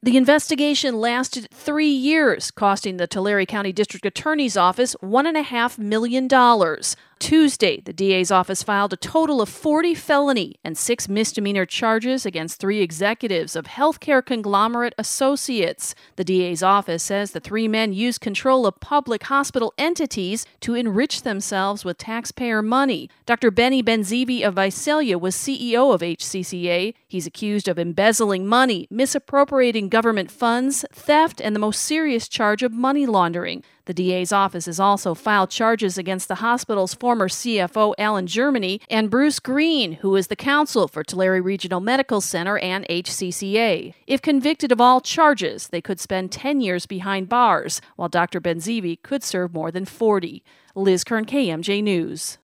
The investigation lasted 3 years, costing the Tulare County District Attorney's Office $1.5 million. Tuesday, the DA's office filed a total of 40 felony and 6 misdemeanor charges against 3 executives of healthcare conglomerate Associates. The DA's office says the 3 men used control of public hospital entities to enrich themselves with taxpayer money. Dr. Benny Benzivi of Visalia was CEO of HCCA. He's accused of embezzling money, misappropriating government funds, theft, and the most serious charge of money laundering. The DA's office has also filed charges against the hospital's former CFO, Alan Germany, and Bruce Green, who is the counsel for Tulare Regional Medical Center and HCCA. If convicted of all charges, they could spend 10 years behind bars, while Dr. Benzivi could serve more than 40. Liz Kern, KMJ News.